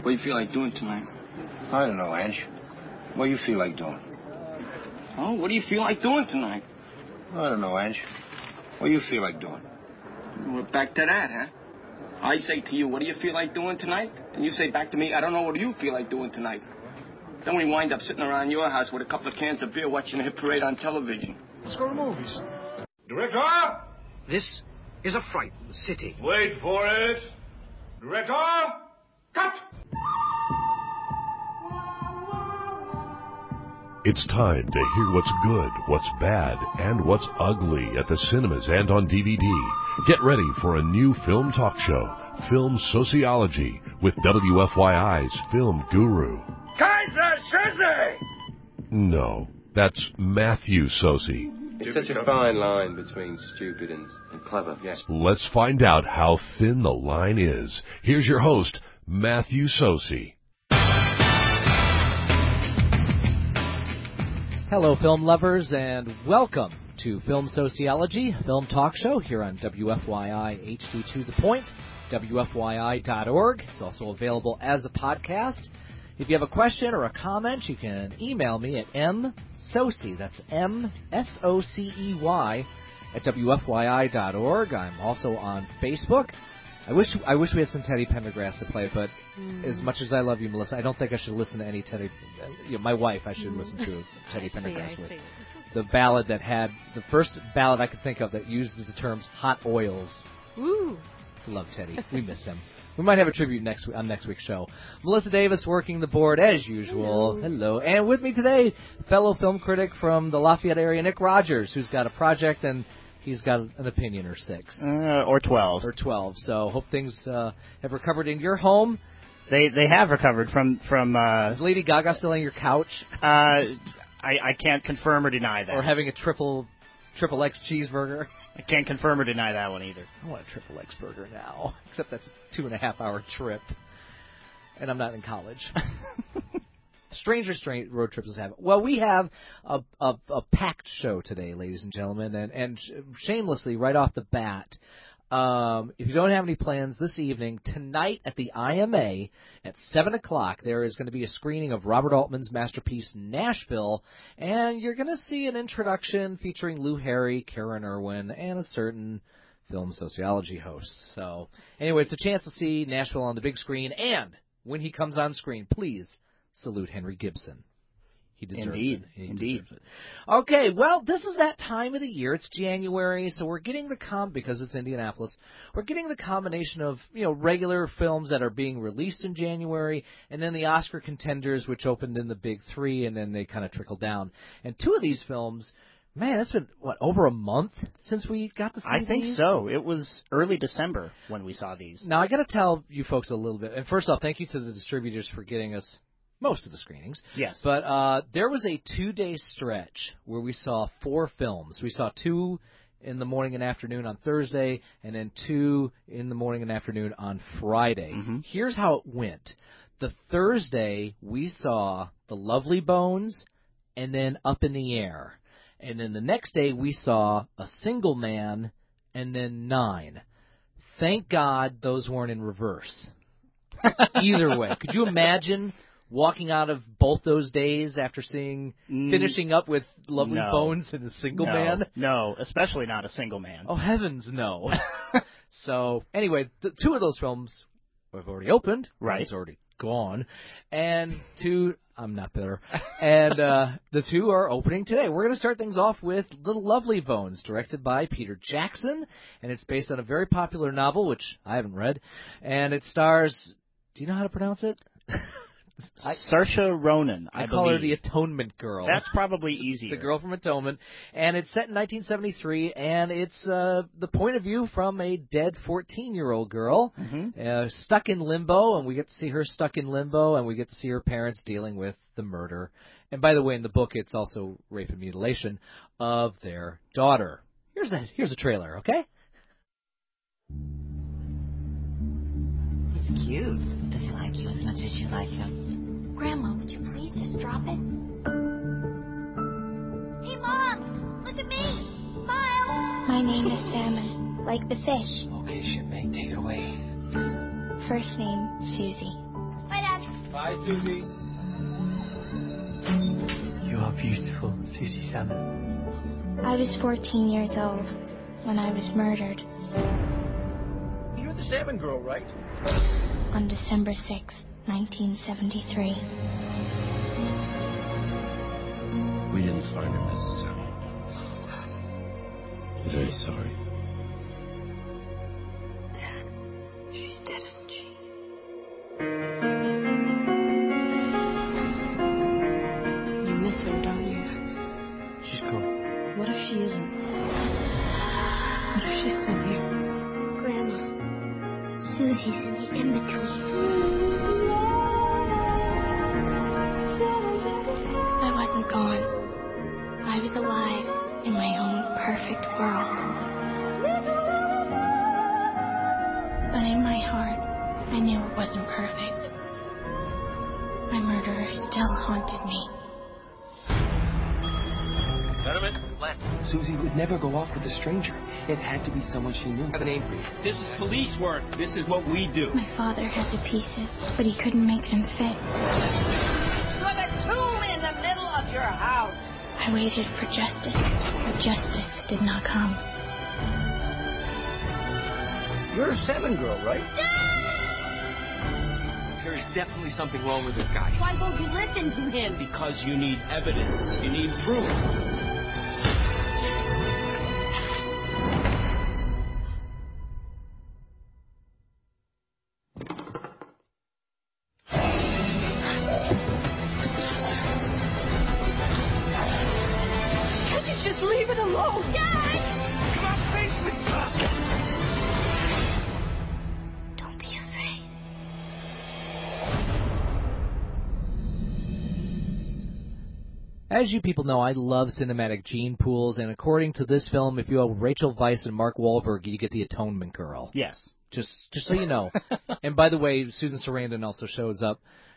What do you feel like doing tonight? I don't know, Ange. What do you feel like doing? Oh, what do you feel like doing tonight? I don't know, Ange. What do you feel like doing? We're back to that, huh? I say to you, what do you feel like doing tonight? And you say back to me, I don't know what you feel like doing tonight. Then we wind up sitting around your house with a couple of cans of beer watching a hit parade on television. Let's go to movies. Director! This is a frightened city. Wait for it. Director! Cut! It's time to hear what's good, what's bad, and what's ugly at the cinemas and on DVD. Get ready for a new film talk show, Film Sociology, with WFYI's film guru. Kaiser Soze! No, that's Matthew Sosi. It's such a fine line between stupid and clever, yes. Let's find out how thin the line is. Here's your host, Matthew Sosi. Hello, film lovers, and welcome to Film Sociology, film talk show here on WFYI HD to the Point, WFYI.org. It's also available as a podcast. If you have a question or a comment, you can email me at msocey, that's M-S-O-C-E-Y, at WFYI.org. I'm also on Facebook. I wish we had some Teddy Pendergrass to play, but as much as I love you, Melissa, I don't think I should listen to any Teddy. My wife, I should listen to Teddy Pendergrass with. The ballad that had the first ballad I could think of that used the terms hot oils. Woo! Love Teddy. We miss him. We might have a tribute on next week's show. Melissa Davis working the board as usual. Hello. And with me today, fellow film critic from the Lafayette area, Nick Rogers, who's got a project and he's got an opinion or six. Or 12. Or 12. So hope things have recovered in your home. They have recovered from Is Lady Gaga still on your couch? I can't confirm or deny that. Or having a triple X cheeseburger? I can't confirm or deny that one either. I want a triple X burger now. Except that's a 2.5-hour trip. And I'm not in college. Stranger road trips have it. Well, we have a packed show today, ladies and gentlemen, and shamelessly, right off the bat, if you don't have any plans this evening, tonight at the IMA at 7 o'clock, there is going to be a screening of Robert Altman's masterpiece, Nashville, and you're going to see an introduction featuring Lou Harry, Karen Irwin, and a certain film sociology host. So, anyway, it's a chance to see Nashville on the big screen, and when he comes on screen, please salute Henry Gibson. He deserves it. Indeed. Deserves it. Okay, well, this is that time of the year. It's January, so we're getting because it's Indianapolis, we're getting the combination of, regular films that are being released in January, and then the Oscar contenders, which opened in the big three, and then they kind of trickle down. And two of these films, man, it's been, over a month since we got to see these? I think so. It was early December when we saw these. Now, I got to tell you folks a little bit. And first off, thank you to the distributors for getting us most of the screenings. Yes. But there was a 2-day stretch where we saw 4 films. We saw 2 in the morning and afternoon on Thursday, and then 2 in the morning and afternoon on Friday. Mm-hmm. Here's how it went. The Thursday, we saw The Lovely Bones and then Up in the Air. And then the next day, we saw A Single Man and then 9. Thank God those weren't in reverse. Either way. Could you imagine walking out of both those days after finishing up with Lovely Bones and A Single Man? No, especially not A Single Man. Oh, heavens, no. So, anyway, 2 of those films have already opened. Right. One's already gone. And 2, I'm not bitter. And the 2 are opening today. We're going to start things off with The Lovely Bones, directed by Peter Jackson. And it's based on a very popular novel, which I haven't read. And it stars, do you know how to pronounce it? Saoirse Ronan, I call her believe. the Atonement Girl. That's probably easier. The girl from Atonement. And it's set in 1973, and it's the point of view from a dead 14-year-old girl stuck in limbo, and we get to see her stuck in limbo, and we get to see her parents dealing with the murder. And by the way, in the book, it's also rape and mutilation of their daughter. Here's a trailer, okay? He's cute. Does he like you as much as you like him? Grandma, would you please just drop it? Hey, Mom! Look at me! Smile! My name is Salmon, like the fish. Okay, shipmate, take it away. First name, Susie. My Dad. Bye, Susie. You are beautiful, Susie Salmon. I was 14 years old when I was murdered. You're the salmon girl, right? On December 6th, 1973. We didn't find her, Mrs. Salmon. I'm very sorry. Dad, she's dead, isn't she? You miss her, don't you? She's gone. What if she isn't? What if she's still here? Grandma, Susie's in the in-between. I wasn't gone. I was alive in my own perfect world. But in my heart, I knew it wasn't perfect. My murderer still haunted me. Gentlemen, Len. Susie would never go off with a stranger. It had to be someone she knew. I have a name for you. This is police work. This is what we do. My father had the pieces, but he couldn't make them fit. You're the tomb in the middle of your house. I waited for justice, but justice did not come. You're a salmon girl, right? There's definitely something wrong with this guy. Why won't you listen to him? Because you need evidence. You need proof. Can't you just leave it alone? Dad! Come on, face me! Don't be afraid. As you people know, I love cinematic gene pools, and according to this film, if you have Rachel Weisz and Mark Wahlberg, you get the Atonement Girl. Yes. Just so you know. And by the way, Susan Sarandon also shows up.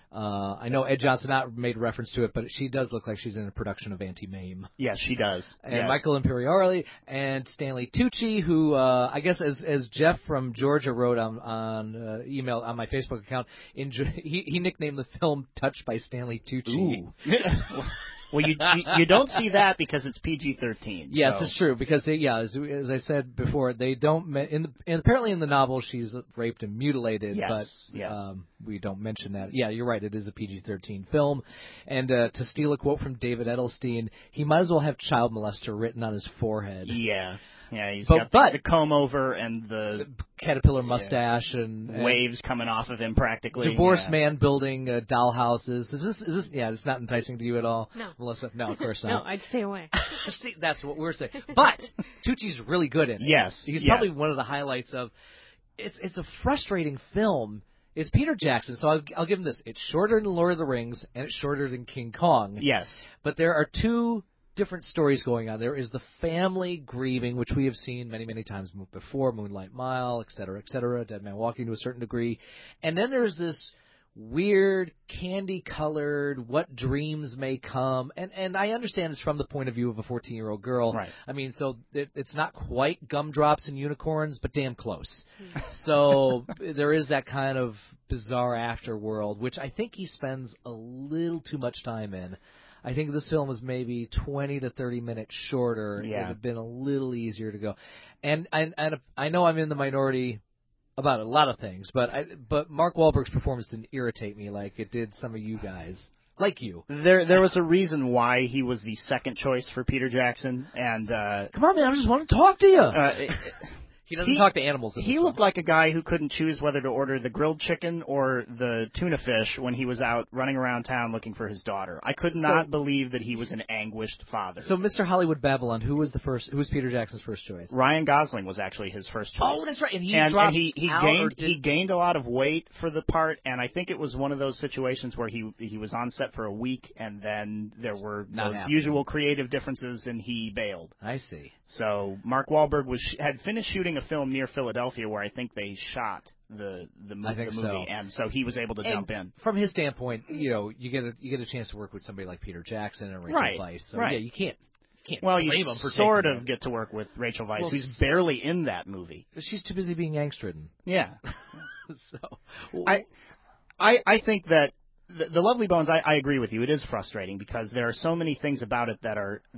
I know Ed Johnson not made reference to it, but she does look like she's in a production of Anti-Mame. Yes, she does. And yes. Michael Imperioli and Stanley Tucci, who I guess as Jeff from Georgia wrote on email on my Facebook account, he nicknamed the film "Touched by Stanley Tucci." Ooh. Well, you don't see that because it's PG-13. Yes, so. it's true because as I said before, they don't and apparently in the novel she's raped and mutilated, yes, but yes. We don't mention that. Yeah, you're right. It is a PG-13 film, and to steal a quote from David Edelstein, he might as well have child molester written on his forehead. Yeah. Yeah, he's got the comb over and the caterpillar mustache and waves coming off of him practically. Divorced man building doll houses. Is this? Yeah, it's not enticing to you at all, No. Melissa. No, of course not. No, I'd stay away. See, that's what we're saying. But Tucci's really good in it. Yes, he's probably one of the highlights of. It's a frustrating film. It's Peter Jackson, so I'll give him this. It's shorter than Lord of the Rings and it's shorter than King Kong. Yes, but there are two different stories going on. There is the family grieving, which we have seen many, many times before, Moonlight Mile, et cetera, Dead Man Walking to a certain degree. And then there's this weird, candy-colored, what dreams may come. And I understand it's from the point of view of a 14-year-old girl. Right. I mean, so it's not quite gumdrops and unicorns, but damn close. So there is that kind of bizarre afterworld, which I think he spends a little too much time in. I think this film was maybe 20 to 30 minutes shorter. Yeah. It would have been a little easier to go. And I know I'm in the minority about a lot of things, but Mark Wahlberg's performance didn't irritate me like it did some of you guys. Like you. There was a reason why he was the second choice for Peter Jackson, and come on, man, I just want to talk to you. He doesn't talk to animals. He looked like a guy who couldn't choose whether to order the grilled chicken or the tuna fish when he was out running around town looking for his daughter. I could not believe that he was an anguished father. So, Mr. Hollywood Babylon, who was Peter Jackson's first choice? Ryan Gosling was actually his first choice. Oh, that's right. And he gained a lot of weight for the part, and I think it was one of those situations where he was on set for a week, and then there were those usual creative differences, and he bailed. I see. So Mark Wahlberg had finished shooting a film near Philadelphia where I think they shot the movie, so. And so he was able to jump in. From his standpoint, you get a chance to work with somebody like Peter Jackson and Rachel Weisz. So yeah, you can't blame him for sort of get to work with Rachel Weisz, who's barely in that movie. She's too busy being angst-ridden. Yeah. So I think that the Lovely Bones, I agree with you. It is frustrating because there are so many things about it that are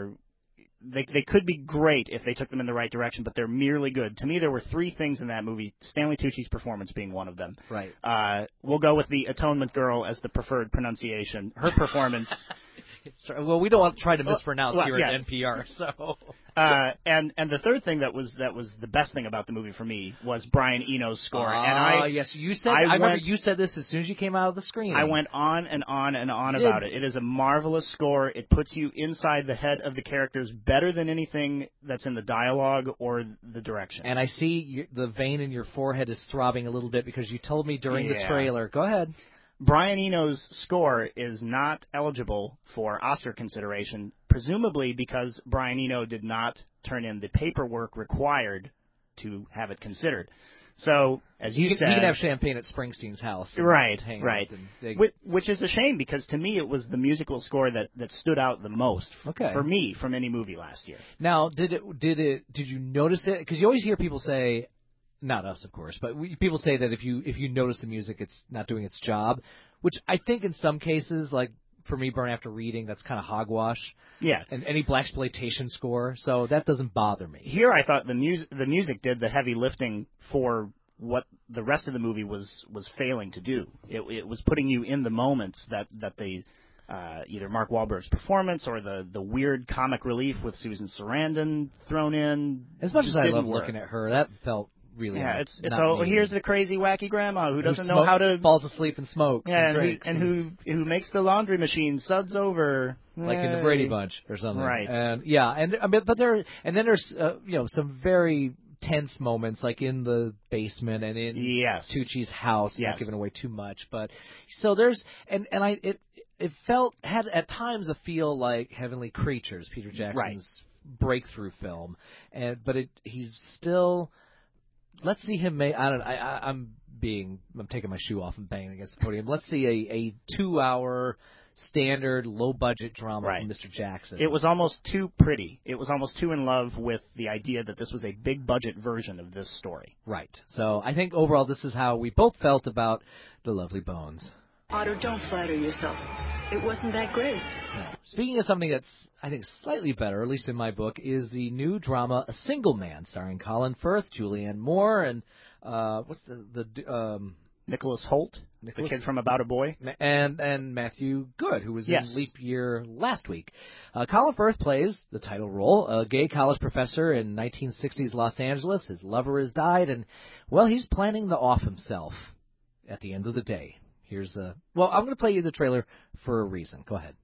they could be great if they took them in the right direction, but they're merely good. To me, there were three things in that movie, Stanley Tucci's performance being one of them. Right. We'll go with the Atonement Girl as the preferred pronunciation. Her performance... Well, we don't want to try to mispronounce here at NPR, so... And the third thing that was the best thing about the movie for me was Brian Eno's score. Yes, you said. I remember you said this as soon as you came out of the screen. I went on and on and on about it. It is a marvelous score. It puts you inside the head of the characters better than anything that's in the dialogue or the direction. And I see the vein in your forehead is throbbing a little bit because you told me during the trailer. Go ahead. Brian Eno's score is not eligible for Oscar consideration, presumably because Brian Eno did not turn in the paperwork required to have it considered. So, as you said... You can have champagne at Springsteen's house. Right. Which is a shame, because to me it was the musical score that stood out the most for me from any movie last year. Now, did you notice it? Because you always hear people say... Not us, of course, but people say that if you notice the music, it's not doing its job, which I think in some cases, like for me, Burn After Reading, that's kind of hogwash. Yeah. And any blaxploitation score, so that doesn't bother me. Here, I thought the music did the heavy lifting for what the rest of the movie was failing to do. It was putting you in the moments that they. Either Mark Wahlberg's performance or the weird comic relief with Susan Sarandon thrown in. As much as I love looking at her, that felt really it's here's the crazy wacky grandma who doesn't know how to falls asleep and smokes and who makes the laundry machine suds over like in the Brady Bunch or something, right? And there's some very tense moments like in the basement and in Tucci's house, not giving away too much, but so there's it had at times a feel like Heavenly Creatures, Peter Jackson's breakthrough film, but he's still. Let's see him make. I'm taking my shoe off and banging against the podium. Let's see a 2-hour standard low budget drama from Mr. Jackson. It was almost too pretty. It was almost too in love with the idea that this was a big budget version of this story. Right. So I think overall this is how we both felt about The Lovely Bones. Otto, don't flatter yourself. It wasn't that great. No. Speaking of something that's, I think, slightly better, at least in my book, is the new drama A Single Man, starring Colin Firth, Julianne Moore, and Nicholas Hoult, the kid from About a Boy, and Matthew Good, who was in Leap Year last week. Colin Firth plays the title role, a gay college professor in 1960s Los Angeles. His lover has died, and he's planning to off himself at the end of the day. I'm going to play you the trailer for a reason. Go ahead.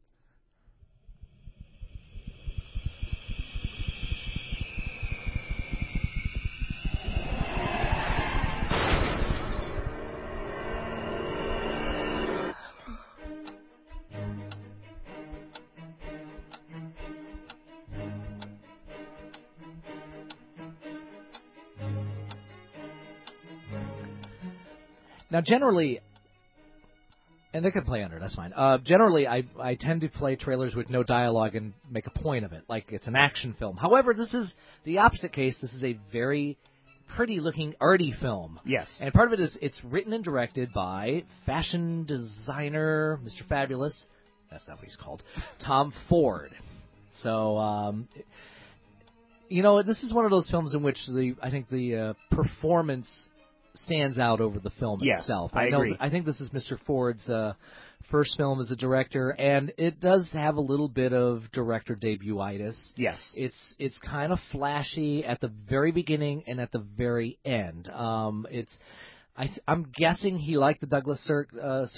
Now, generally, and they can play under, that's fine. Generally, I tend to play trailers with no dialogue and make a point of it, like it's an action film. However, this is the opposite case. This is a very pretty-looking, arty film. Yes. And part of it is it's written and directed by fashion designer, Mr. Fabulous, that's not what he's called, Tom Ford. So, this is one of those films in which I think the performance stands out over the film itself. I agree. I think this is Mr. Ford's first film as a director, and it does have a little bit of director debut-itis. Yes. It's kind of flashy at the very beginning and at the very end. I'm guessing he liked the Douglas Sirk,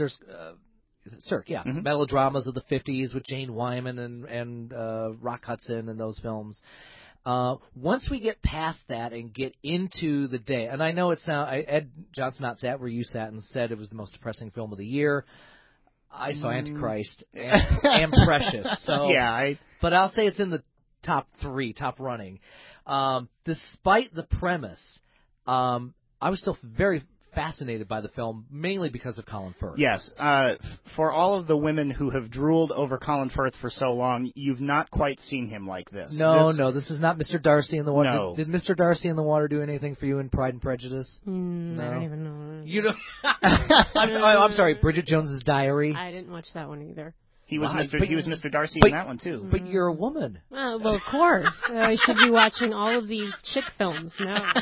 melodramas of the 50s with Jane Wyman and Rock Hudson and those films. Once we get past that and get into the day, and I know Ed Johnson sat where you sat and said it was the most depressing film of the year. I saw Antichrist and Precious. So, but I'll say it's in the top running. Despite the premise, I was still very fascinated by the film mainly because of Colin Firth. Yes. For all of the women who have drooled over Colin Firth for so long, you've not quite seen him like this. No, this is not Mr. Darcy in the Water. No. Did Mr. Darcy in the Water do anything for you in Pride and Prejudice? No. I don't even know. You know, I'm sorry, Bridget Jones's Diary. I didn't watch that one either. He was Mr. Darcy in that one too. But you're a woman. Well, of course. I should be watching all of these chick films.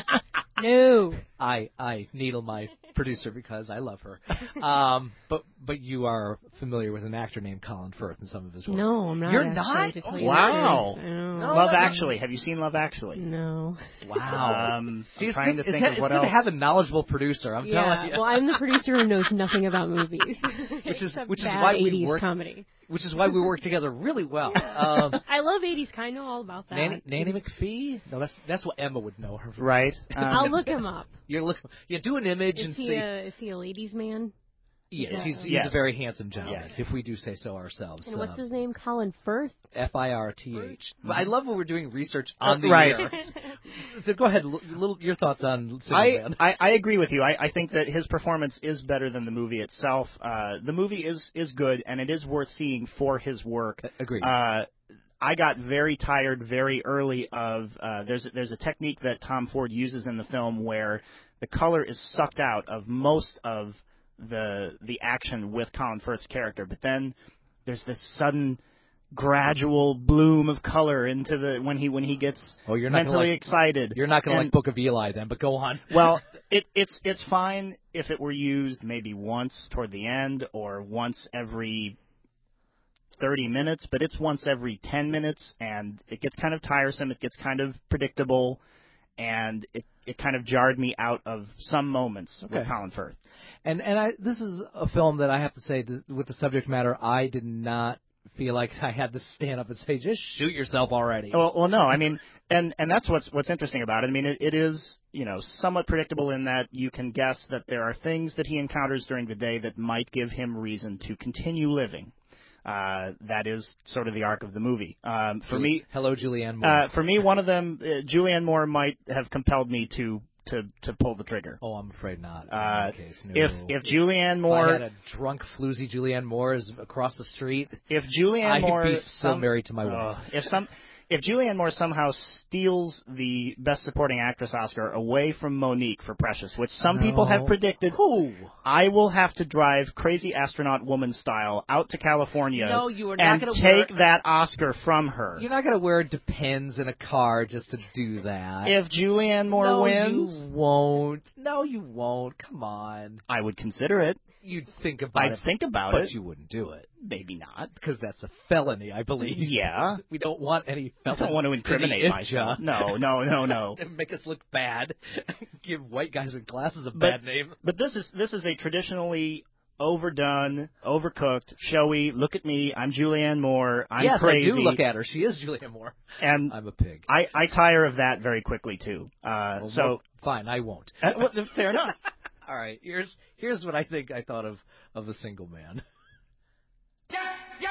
No. I needle my producer because I love her. But you are familiar with an actor named Colin Firth in some of his work. No, I'm not. You're actually, not? Wow. No. Love Actually. Have you seen Love Actually? No. Wow. See, it's trying to think of what else. It's good to else. have a knowledgeable producer. I'm telling you. Well, I'm the producer who knows nothing about movies. which is bad why 80s we work. Comedy. Which is why we work together really well. I love 80s. I know all about that. Nanny McPhee? No, that's what Emma would know her from. Right. I'll look him up. Do an image and see. Is he a ladies' man? Yes, he's a very handsome gentleman, if we do say so ourselves. And what's his name? Colin Firth? Firth. But I love when we're doing research on the air. So go ahead, your thoughts on Single Man. I agree with you. I think that his performance is better than the movie itself. The movie is good, and it is worth seeing for his work. Agreed. I got very tired very early of there's a technique that Tom Ford uses in the film where the color is sucked out of most of the action with Colin Firth's character, but then there's this sudden gradual bloom of color into when he gets mentally excited. You're not going to like Book of Eli then, but go on. Well, it's fine if it were used maybe once toward the end or once every 30 minutes, but it's once every 10 minutes, and it gets kind of tiresome, it gets kind of predictable, and it kind of jarred me out of some moments with Colin Firth. And this is a film that I have to say, with the subject matter, I did not feel like I had to stand up and say, just shoot yourself already. Well, no, I mean, and that's what's interesting about it. I mean, it is, somewhat predictable in that you can guess that there are things that he encounters during the day that might give him reason to continue living. That is sort of the arc of the movie. For me, hello, Julianne Moore. For me, one of them, Julianne Moore might have compelled me to pull the trigger. Oh, I'm afraid not. In that case, no. If Julianne Moore, if I had a drunk, floozy Julianne Moore is across the street, if Julianne Moore, I'd be so married to my wife. If Julianne Moore somehow steals the Best Supporting Actress Oscar away from Monique for Precious, which some people have predicted, I will have to drive Crazy Astronaut Woman style out to California and take that Oscar from her. You're not going to wear Depends in a car just to do that. If Julianne Moore wins? You won't. No, you won't. Come on. I would consider it. You'd think about it. I'd think about it. But you wouldn't do it. Maybe not. Because that's a felony, I believe. Yeah. We don't want any felony. I don't want to incriminate myself. No. Make us look bad. Give white guys with glasses a bad name. But this is a traditionally overdone, overcooked, showy, look at me, I'm Julianne Moore, I'm crazy. Yes, I do look at her. She is Julianne Moore. And I'm a pig. I tire of that very quickly, too. Fine, I won't. Fair enough. All right, here's what I think I thought of The Single Man. Yes.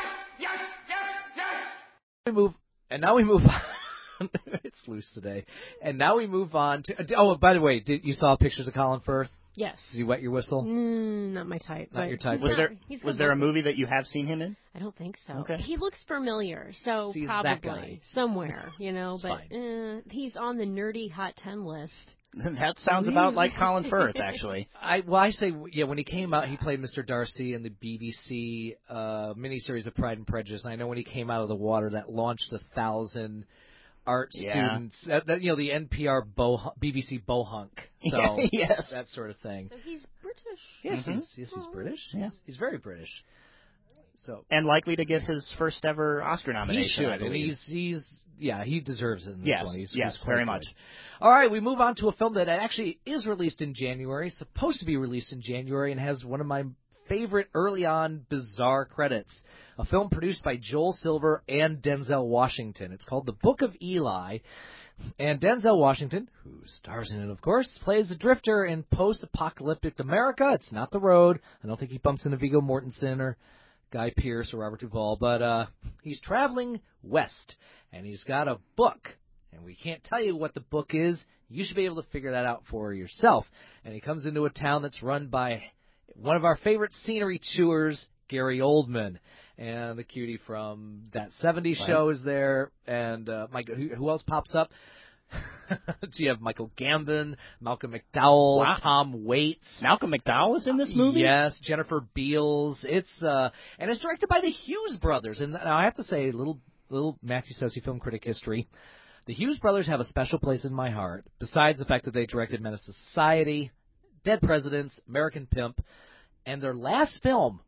Now we move on. It's loose today. And now we move on to. Oh, by the way, you saw pictures of Colin Firth? Yes. Did you wet your whistle? Not my type. Not your type. Was there a movie that you have seen him in? I don't think so. Okay. He looks familiar, so probably that guy. somewhere, but he's on the nerdy Hot 10 list. That sounds about like Colin Firth, actually. I say, when he came out, he played Mr. Darcy in the BBC miniseries of Pride and Prejudice. And I know when he came out of the water, that launched 1,000 art students. The NPR BBC Bohunk. So yes. That sort of thing. So he's British. Yes, he's British. Yeah. He's very British. So and likely to get his first ever Oscar nomination. He should, and he deserves it in this one. Yes, very much. All right, we move on to a film that actually is released in January, supposed to be released in January, and has one of my favorite early on bizarre credits. A film produced by Joel Silver and Denzel Washington. It's called The Book of Eli. And Denzel Washington, who stars in it, of course, plays a drifter in post-apocalyptic America. It's not The Road. I don't think he bumps into Viggo Mortensen or Guy Pearce or Robert Duvall, but he's traveling west, and he's got a book and we can't tell you what the book is. You should be able to figure that out for yourself. And he comes into a town that's run by one of our favorite scenery chewers, Gary Oldman. And the cutie from That 70s Show is there. And who else pops up? You have Michael Gambon, Malcolm McDowell, Tom Waits. Malcolm McDowell is in this movie? Yes, Jennifer Beals. It's and it's directed by the Hughes brothers. And now I have to say, little Matthew Sessi film critic history. The Hughes brothers have a special place in my heart, besides the fact that they directed Menace to Society, Dead Presidents, American Pimp, and their last film,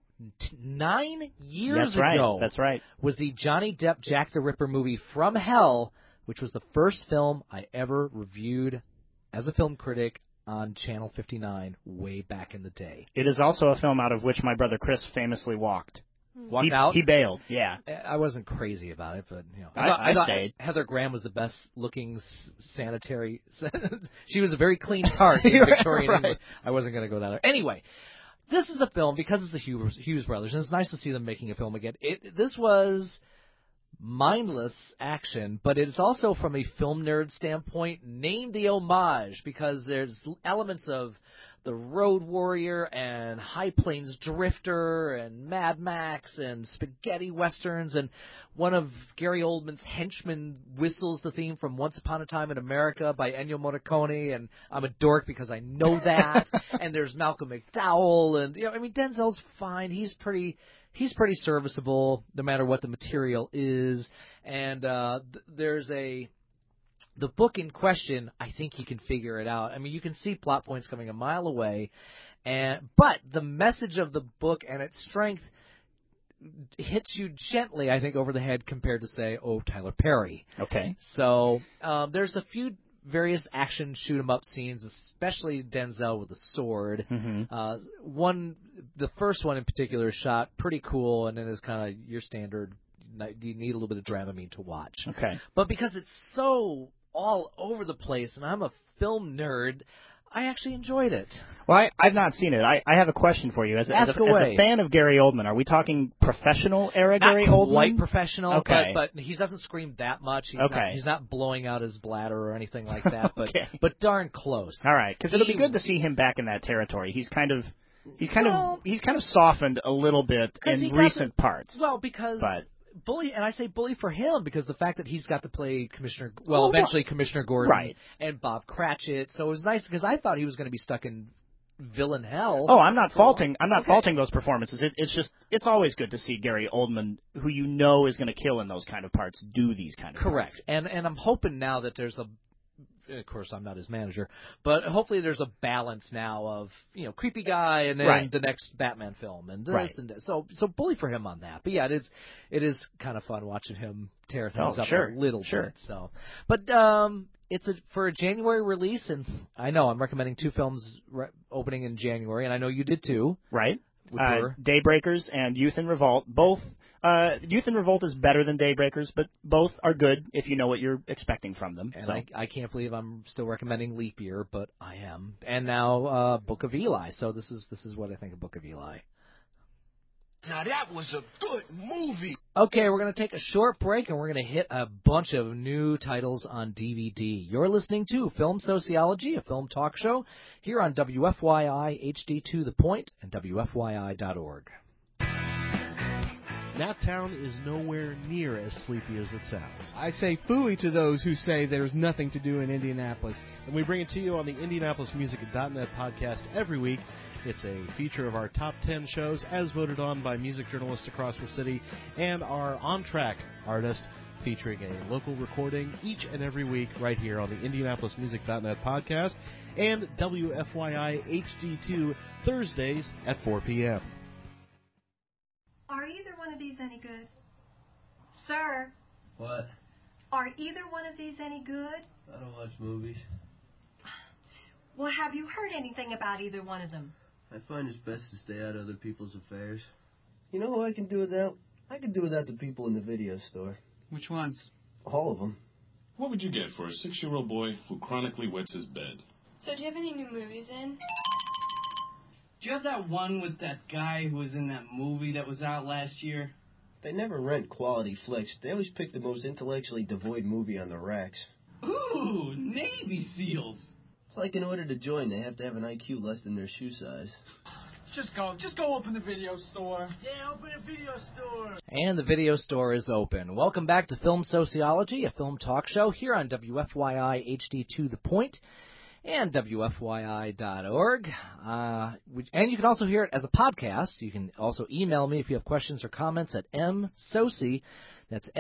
9 years ago, That's right. was the Johnny Depp Jack the Ripper movie From Hell, which was the first film I ever reviewed as a film critic on Channel 59 way back in the day. It is also a film out of which my brother Chris famously walked. Walked out? He bailed, yeah. I wasn't crazy about it, but I stayed. Heather Graham was the best looking sanitary. She was a very clean tart in Victorian England. I wasn't going to go down there. Anyway, this is a film because it's the Hughes brothers, and it's nice to see them making a film again. This was mindless action, but it's also, from a film nerd standpoint, named the homage because there's elements of the Road Warrior and High Plains Drifter and Mad Max and spaghetti westerns, and one of Gary Oldman's henchmen whistles the theme from Once Upon a Time in America by Ennio Morricone, and I'm a dork because I know that. And there's Malcolm McDowell, and Denzel's fine. He's pretty serviceable no matter what the material is. And there's the book in question, I think he can figure it out. I mean, you can see plot points coming a mile away, but the message of the book and its strength hits you gently, I think, over the head compared to, say, Tyler Perry. Okay. So there's a few various action shoot-'em-up scenes, especially Denzel with a sword. Mm-hmm. The first one in particular is shot pretty cool, and then is kind of your standard. You need a little bit of Dramamine to watch. Okay. But because it's so all over the place, and I'm a film nerd, I actually enjoyed it. Well, I've not seen it. I have a question for you. As a fan of Gary Oldman, are we talking professional era Gary Oldman? Not quite professional, okay. but he doesn't scream that much. He's not blowing out his bladder or anything like that, but darn close. All right, because it'll be good to see him back in that territory. He's kind of softened a little bit in recent parts. Well, because bully, and I say bully for him because the fact that he's got to play eventually Commissioner Gordon and Bob Cratchit. So it was nice because I thought he was going to be stuck in villain hell. Oh, I'm not faulting those performances. It's always good to see Gary Oldman, who you know is going to kill in those kind of parts, do these kind of Correct. parts. And I'm hoping now that there's of course, I'm not his manager, but hopefully there's a balance now of, creepy guy and then the next Batman film and this and that. So bully for him on that. But yeah, it is kind of fun watching him tear things up a little bit. So, but it's for a January release, and I know I'm recommending two films opening in January, and I know you did too. Right. Daybreakers and Youth in Revolt. Both. Youth in Revolt is better than Daybreakers, but both are good if you know what you're expecting from them. And I can't believe I'm still recommending Leap Year, but I am. And now Book of Eli. So this is what I think of Book of Eli. Now that was a good movie. Okay, we're going to take a short break, and we're going to hit a bunch of new titles on DVD. You're listening to Film Sociology, a film talk show, here on WFYI HD2 The Point and WFYI.org. Naptown is nowhere near as sleepy as it sounds. I say phooey to those who say there's nothing to do in Indianapolis. And we bring it to you on the IndianapolisMusic.net podcast every week. It's a feature of our top 10 shows as voted on by music journalists across the city and our on-track artist featuring a local recording each and every week right here on the IndianapolisMusic.net podcast and WFYI HD2 Thursdays at 4 p.m. Are either one of these any good? Sir? What? Are either one of these any good? I don't watch movies. Well, have you heard anything about either one of them? I find it's best to stay out of other people's affairs. You know who I can do without? I can do without the people in the video store. Which ones? All of them. What would you get for a 6-year-old boy who chronically wets his bed? So do you have any new movies in? Do you have that one with that guy who was in that movie that was out last year? They never rent quality flicks. They always pick the most intellectually devoid movie on the racks. Ooh, Navy SEALs. It's like in order to join, they have to have an IQ less than their shoe size. Just go open the video store. Yeah, open a video store. And the video store is open. Welcome back to Film Sociology, a film talk show here on WFYI HD to the Point and WFYI.org. And you can also hear it as a podcast. You can also email me if you have questions or comments at msocey, that's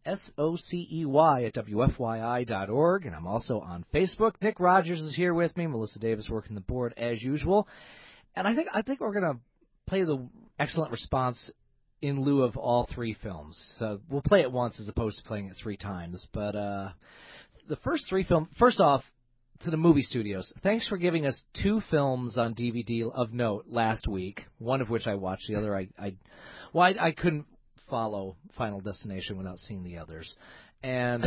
MSOCEY at WFYI.org. And I'm also on Facebook. Nick Rogers is here with me. Melissa Davis working the board as usual. And I think we're going to play the excellent response in lieu of all three films. So we'll play it once as opposed to playing it three times. But the first three films, first off, to the movie studios, thanks for giving us two films on DVD of note last week, one of which I watched, the other I couldn't follow Final Destination without seeing the others. And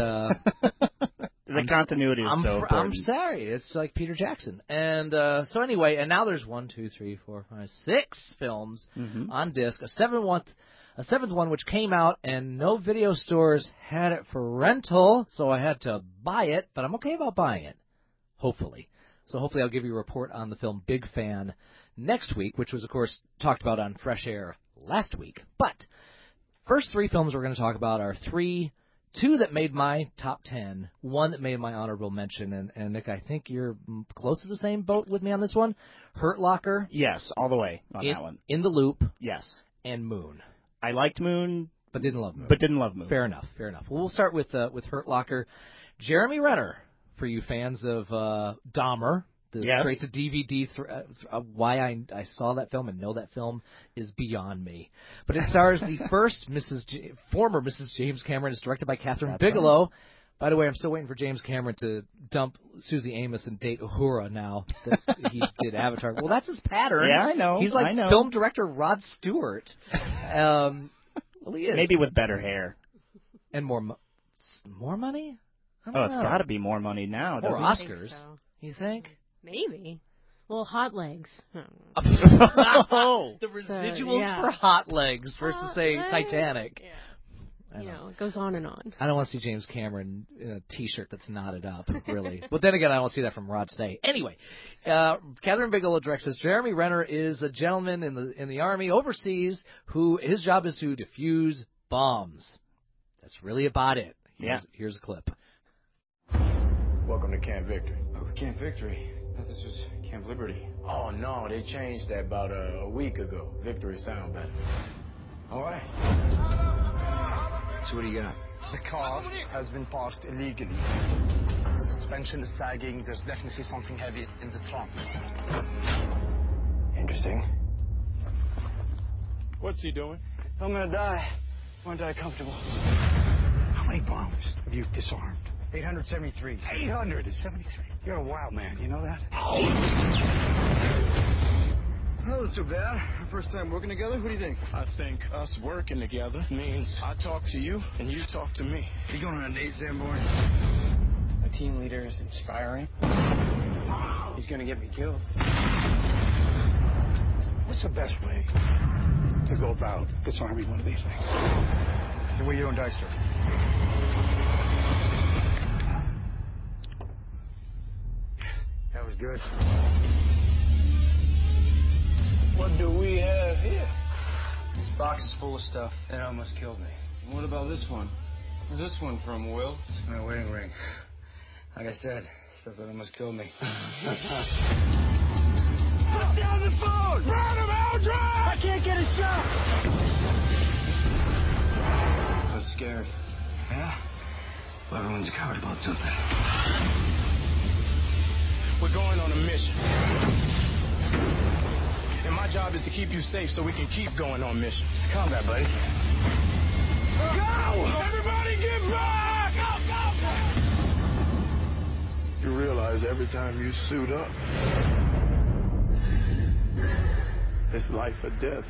the continuity is so important. I'm sorry. It's like Peter Jackson. And so anyway, and now there's 1, 2, 3, 4, 5, 6 films on disc. A seventh one which came out, and no video stores had it for rental, so I had to buy it. But I'm okay about buying it, hopefully. So hopefully I'll give you a report on the film Big Fan next week, which was, of course, talked about on Fresh Air last week. But first three films we're going to talk about are two that made my top 10, one that made my honorable mention, and Nick, I think you're close to the same boat with me on this one. Hurt Locker. Yes, all the way on that one. In the Loop. Yes. And Moon. I liked Moon. But didn't love Moon. Fair enough. Well, we'll start with Hurt Locker. Jeremy Renner, for you fans of Dahmer. Straight to DVD. Why I saw that film and know that film is beyond me. But it stars the first former Mrs. James Cameron. It's directed by Catherine Bigelow. Right. By the way, I'm still waiting for James Cameron to dump Susie Amos and date Uhura now that he did Avatar. Well, that's his pattern. Yeah, I know. He's like film director Rod Stewart. Well, he is. Maybe with better hair. And more money? It's got to be more money now. Or Oscars, so. You think? Maybe. Well, Hot Legs. The residuals for Hot Legs versus, say, Titanic. Yeah. It goes on and on. I don't want to see James Cameron in a T-shirt that's knotted up, really. But then again, I don't see that from Rod Stay. Anyway, Catherine Bigelow directs this. Jeremy Renner is a gentleman in the Army overseas who his job is to defuse bombs. That's really about it. Here's a clip. Welcome to Camp Victory. Oh, Camp Victory? I thought this was Camp Liberty. Oh, no, they changed that about a week ago. Victory sound better. All right. So what do you got? The car has been parked illegally. The suspension is sagging. There's definitely something heavy in the trunk. Interesting. What's he doing? I'm gonna die. I want to die comfortable. How many bombs have you disarmed? 873. 873. You're a wild man. You know that? That was too bad. Our first time working together. What do you think? I think us working together means I talk to you and you talk to me. You going on a date, Sanborn? My team leader is inspiring. He's gonna get me killed. What's the best way to go about disarming one of these things? The way you and Dyster. That was good. What do we have here? This box is full of stuff that almost killed me. What about this one? Where's this one from, Will? It's my wedding ring. Like I said, stuff that almost killed me. Put down the phone! Run him, Aldrin! I can't get a shot! I was scared. Yeah? Well, everyone's a coward about something. We're going on a mission. And my job is to keep you safe so we can keep going on missions. It's combat, buddy. Go! Everybody get back! Go! You realize every time you suit up, it's life or death.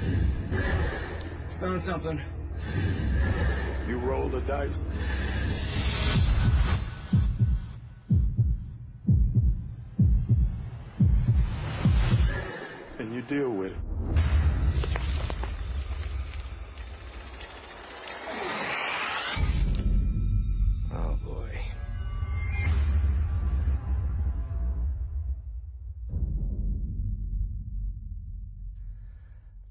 Found something. You roll the dice. And you deal with it. Oh, boy.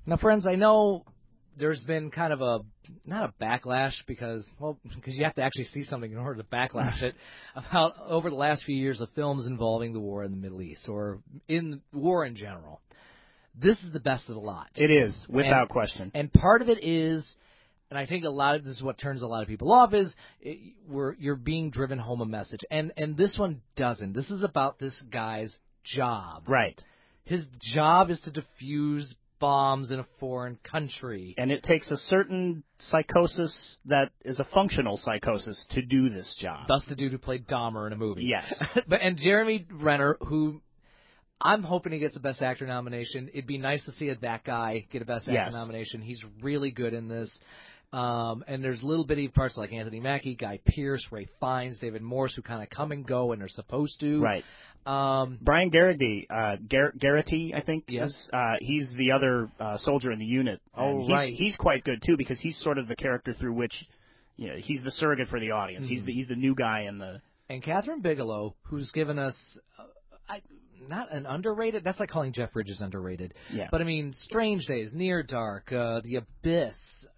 Now, friends, I know there's been kind of not a backlash because you have to actually see something in order to backlash it, about over the last few years of films involving the war in the Middle East or in war in general. This is the best of the lot. It is, without question. And part of it is, and I think this is what turns a lot of people off, is you're being driven home a message. And this one doesn't. This is about this guy's job. Right. His job is to defuse bombs in a foreign country. And it takes a certain psychosis that is a functional psychosis to do this job. Thus the dude who played Dahmer in a movie. Yes. And Jeremy Renner, who I'm hoping he gets a Best Actor nomination. It'd be nice to see that guy get a Best Actor nomination. He's really good in this. And there's little bitty parts like Anthony Mackie, Guy Pearce, Ralph Fiennes, David Morse, who kind of come and go and are supposed to. Right. Brian Garrity, I think. Yes. He's the other soldier in the unit. Oh, right. He's quite good too because he's sort of the character through which, he's the surrogate for the audience. Mm-hmm. He's the new guy in the. And Catherine Bigelow, who's given us. Not an underrated. That's like calling Jeff Bridges underrated. Yeah. But I mean, Strange Days, Near Dark, The Abyss.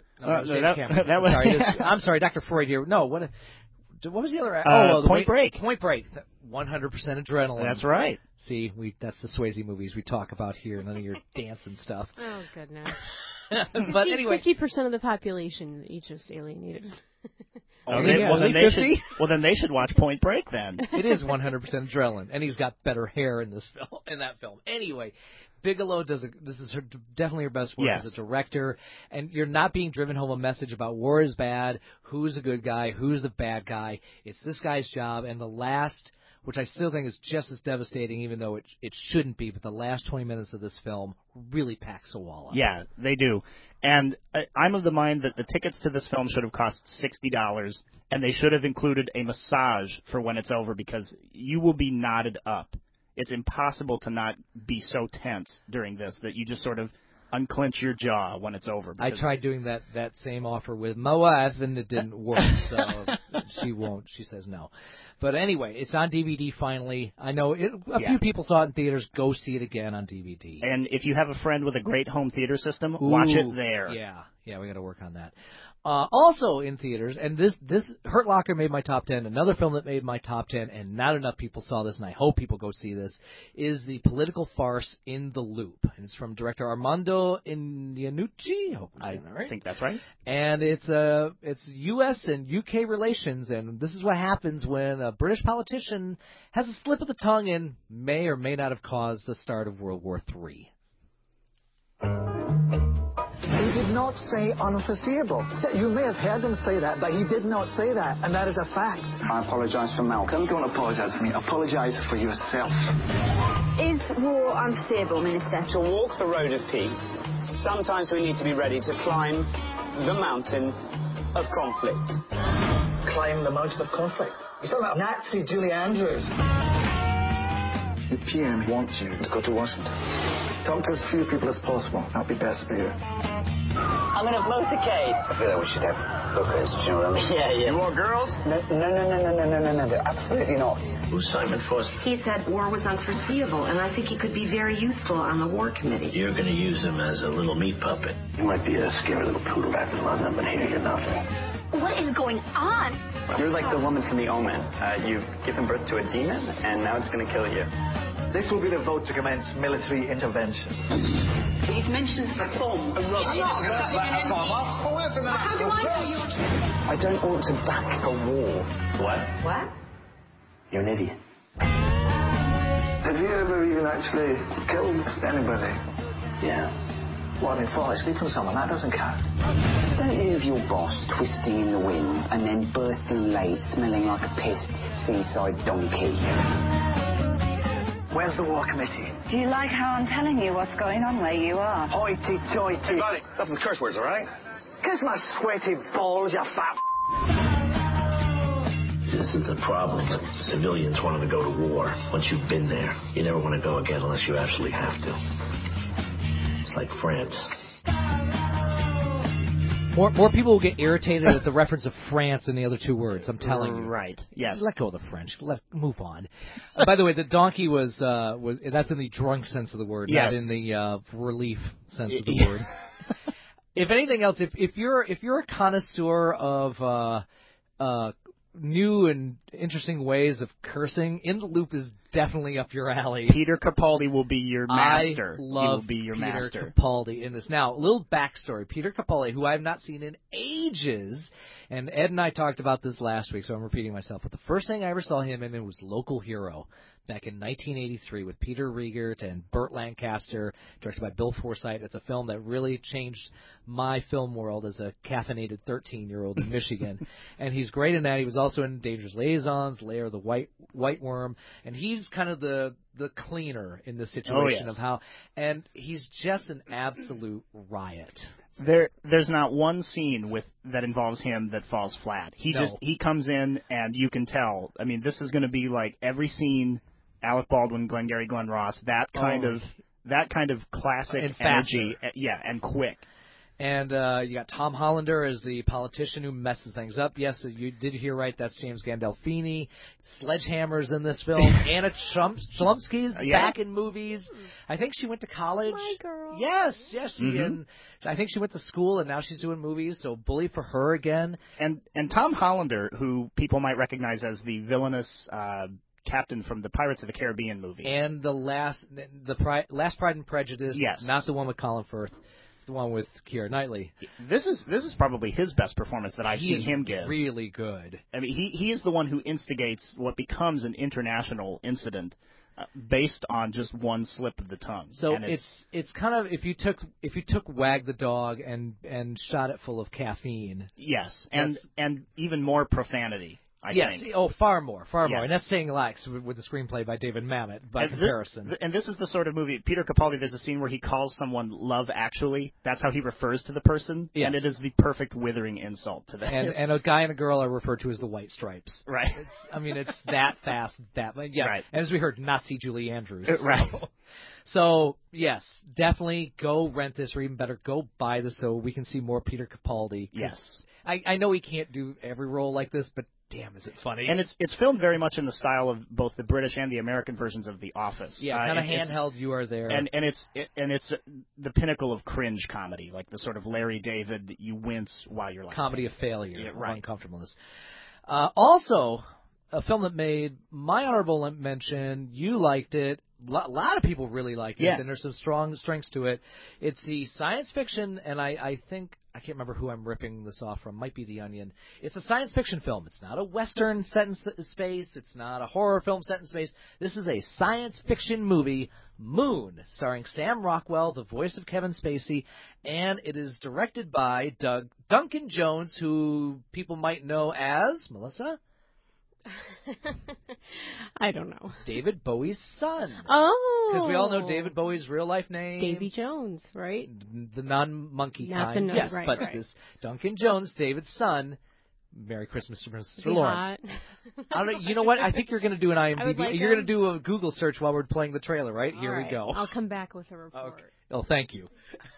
I'm sorry, Dr. Freud here. No, what was the other? Point Break. Point Break. 100% adrenaline. That's right. See, that's the Swayze movies we talk about here. None of your dancing stuff. Oh goodness. But anyway, 50% of the population you just alienated. Then they should watch Point Break then. It is 100% adrenaline, and he's got better hair in that film. Anyway, Bigelow this is definitely her best work as a director, and you're not being driven home a message about war is bad, who's the good guy, who's the bad guy. It's this guy's job, and the last, which I still think is just as devastating, even though it shouldn't be, but the last 20 minutes of this film really packs a wallop. Yeah, they do. And I'm of the mind that the tickets to this film should have cost $60, and they should have included a massage for when it's over, because you will be knotted up. It's impossible to not be so tense during this that you just sort of unclench your jaw when it's over. I tried doing that same offer with my wife, and it didn't work, so she won't. She says no. But anyway, it's on DVD finally. I know a few people saw it in theaters. Go see it again on DVD. And if you have a friend with a great home theater system, watch it there. Yeah, we got to work on that. Also in theaters, and this Hurt Locker made my top 10. Another film that made my top 10, and not enough people saw this, and I hope people go see this, is the political farce In the Loop. And it's from director Armando Iannucci. I think that's right. And it's U.S. and U.K. relations, and this is what happens when a British politician has a slip of the tongue and may or may not have caused the start of World War III. He did not say unforeseeable. You may have heard him say that, but he did not say that, and that is a fact. I apologise for Malcolm. Don't apologise for me. Apologise for yourself. Is war unforeseeable, Minister? To walk the road of peace, sometimes we need to be ready to climb the mountain of conflict. Climb the mountain of conflict? You're talking about Nazi Julie Andrews. The PM wants you to go to Washington. Talk to as few people as possible. That'll be best for you. I'm in a motorcade. I feel like we should have hookers, do you know what I mean? Yeah. You want girls? No, absolutely not. Who's Simon Foster? He said war was unforeseeable, and I think he could be very useful on the war committee. You're going to use him as a little meat puppet. You might be a scary little poodle back in London, but here you're nothing. What is going on? You're like the woman from The Omen. You've given birth to a demon, and now it's going to kill you. This will be the vote to commence military intervention. He's mentioned a bomb. How do I know you? I don't want to back a war. What? You're an idiot. Have you ever even actually killed anybody? Yeah. Well, I mean, falling asleep on someone, that doesn't count. Don't leave your boss twisting in the wind and then bursting late, smelling like a pissed seaside donkey. Where's the war committee? Do you like how I'm telling you what's going on where you are? Hoity-toity. Hey, buddy, nothing with curse words, all right? Kiss my sweaty balls, you fat This is the problem. Civilians wanting to go to war. Once you've been there, you never want to go again unless you absolutely have to. It's like France. More people will get irritated at the reference of France in the other two words. I'm telling you. Right. Yes. Let go of the French. Move on. By the way, the donkey was that's in the drunk sense of the word, yes. not in the relief sense of the word. If anything else, if you're a connoisseur of new and interesting ways of cursing, In the Loop is definitely up your alley. Peter Capaldi will be your master. I love Peter Capaldi in this. Now, a little backstory. Peter Capaldi, who I have not seen in ages, and Ed and I talked about this last week, so I'm repeating myself, but the first thing I ever saw him in was Local Hero back in 1983 with Peter Riegert and Burt Lancaster, directed by Bill Forsythe. It's a film that really changed my film world as a caffeinated 13-year-old in Michigan. And he's great in that. He was also in Dangerous Liaisons, Lair of the White Worm, and he's kind of the cleaner in this situation of how, and he's just an absolute riot. There's not one scene that involves him that falls flat. He comes in and you can tell. I mean, this is going to be like every scene. Alec Baldwin, Glengarry Glen Ross, that kind of classic and energy, and quick. And you got Tom Hollander as the politician who messes things up. Yes, you did hear right. That's James Gandolfini. Sledgehammer's in this film. Anna Chlumsky's back in movies. I think she went to college. My girl. Yes. And I think she went to school, and now she's doing movies, so bully for her again. And Tom Hollander, who people might recognize as the villainous captain from the Pirates of the Caribbean movies. And the last Pride and Prejudice. Yes. Not the one with Colin Firth. The one with Keira Knightley. This is probably his best performance that I've seen him give. Really good. I mean, he is the one who instigates what becomes an international incident based on just one slip of the tongue. So it's kind of if you took Wag the Dog and shot it full of caffeine. Yes, and even more profanity. I think. Far more. And that's saying a lot with the screenplay by David Mamet by comparison. And this is the sort of movie, Peter Capaldi, there's a scene where he calls someone Love Actually. That's how he refers to the person. Yes. And it is the perfect withering insult to that. And a guy and a girl are referred to as the White Stripes. Right. It's that fast. Right. And as we heard, Nazi Julie Andrews. Right. So, yes, definitely go rent this, or even better, go buy this so we can see more Peter Capaldi. Yes. I know he can't do every role like this, but damn, is it funny. And it's filmed very much in the style of both the British and the American versions of The Office. Yeah, kind of handheld, you are there. And it's the pinnacle of cringe comedy, like the sort of Larry David, you wince while you're laughing. Comedy of failure, right. Uncomfortableness. Also, a film that made my honorable mention, you liked it. A lot of people really like this, and there's some strong strengths to it. It's the science fiction, and I think, I can't remember who I'm ripping this off from, might be The Onion. It's a science fiction film. It's not a Western set in space. It's not a horror film set in space. This is a science fiction movie, Moon, starring Sam Rockwell, the voice of Kevin Spacey, and it is directed by Duncan Jones, who people might know as, Melissa? I don't know. David Bowie's son. Oh. Because we all know David Bowie's real life name. Davy Jones, right? The non-monkey Not kind. the Yes, right, but right. this Duncan Jones, David's son. Merry Christmas to Mr. Lawrence. I don't know, you know what? I think you're going to do an IMDb. You're going to do a Google search while we're playing the trailer, right? All Here right. we go. I'll come back with a report. Okay. Oh, thank you.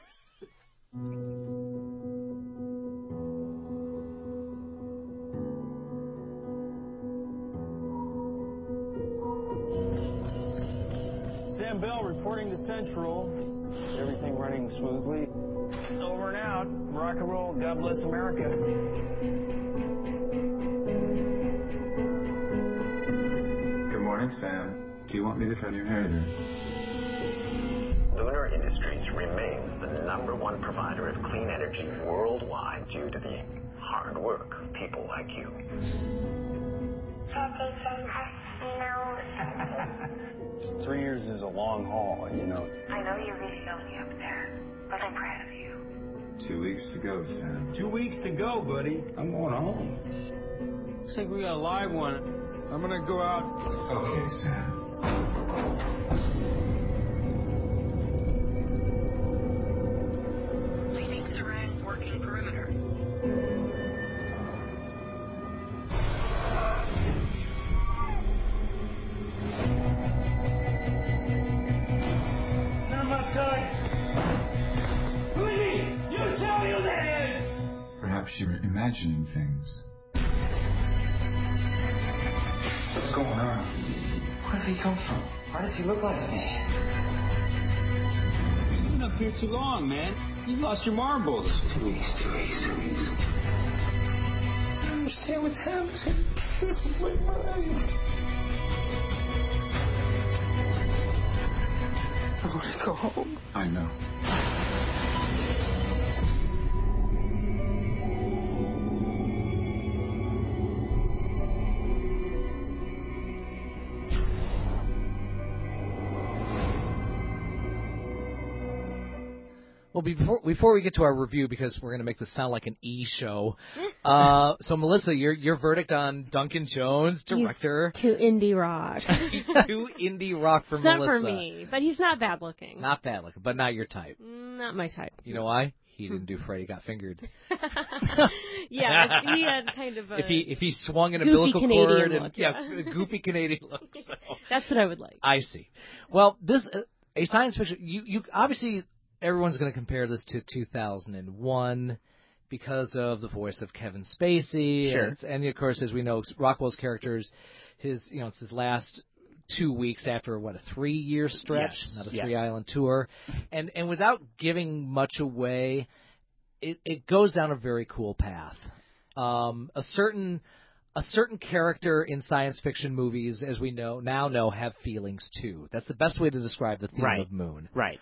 Sam Bell reporting to Central. Everything running smoothly. Over and out. Rock and roll. God bless America. Good morning, Sam. Do you want me to cut your hair here? Lunar Industries remains the #1 provider of clean energy worldwide due to the hard work of people like you. Daddy, say no. 3 years is a long haul, you know. I know you're really lonely up there, but I'm proud of you. 2 weeks to go, Sam. 2 weeks to go, buddy. I'm going home. Looks like we got a live one. I'm gonna go out. Okay, Sam. Leaving Saran, working perimeter. Not my son. Who is he? You tell me who that is! Perhaps you're imagining things. What's going on? Where did he come from? Why does he look like me? You've been up here too long, man. You lost your marbles. 2 weeks. I don't understand what's happening. This is my mind. I want to go home. I know. Well, before we get to our review, because we're going to make this sound like an E-show, so Melissa, your verdict on Duncan Jones, director. He's too indie rock. He's too indie rock for it's Melissa. Not for me, but he's not bad looking. Not bad looking, but not your type. Not my type. You know why? He didn't do Freddy Got Fingered. Yeah, he had kind of a if he swung an umbilical cord and look, a goofy Canadian look. So. That's what I would like. I see. Well, this a science fiction. You obviously. Everyone's going to compare this to 2001 because of the voice of Kevin Spacey. Sure. And of course, as we know, Rockwell's characters, it's his last 2 weeks after, a 3-year stretch, not a 3-island tour. And without giving much away, it goes down a very cool path. A certain character in science fiction movies, as we now know, have feelings too. That's the best way to describe the theme of Moon. Right.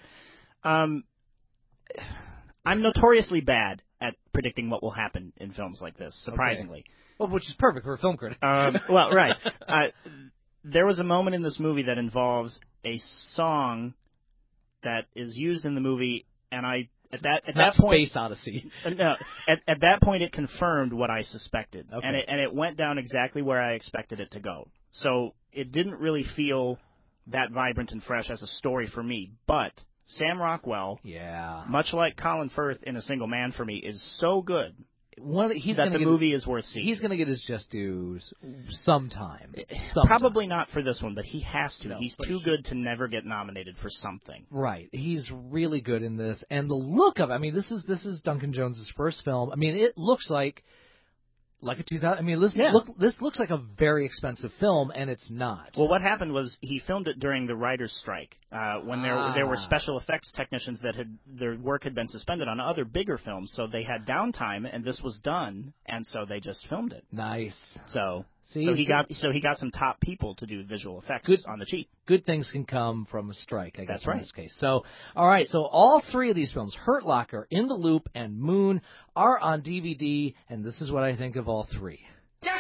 I'm notoriously bad at predicting what will happen in films like this, surprisingly. Okay. Well, which is perfect for a film critic. Well, right. There was a moment in this movie that involves a song that is used in the movie, and at that point, Space Odyssey. No, at that point it confirmed what I suspected, okay. and it went down exactly where I expected it to go. So it didn't really feel that vibrant and fresh as a story for me, but Sam Rockwell, much like Colin Firth in A Single Man for me, is so good that the movie is worth seeing. He's going to get his just dues sometime. Probably not for this one, but he has to. No, he's too good to never get nominated for something. Right. He's really good in this. And the look of it, I mean, this is Duncan Jones' first film. I mean, it looks like a 2000. I mean, this looks like a very expensive film, and it's not. Well, what happened was he filmed it during the writers' strike, when there were special effects technicians that their work had been suspended on other bigger films, so they had downtime, and this was done, and so they just filmed it. Nice. So he got some top people to do visual effects on the cheap. Good things can come from a strike, I guess. That's right. In this case. So, all right. So all three of these films, Hurt Locker, In the Loop, and Moon, are on DVD, and this is what I think of all three. Yes!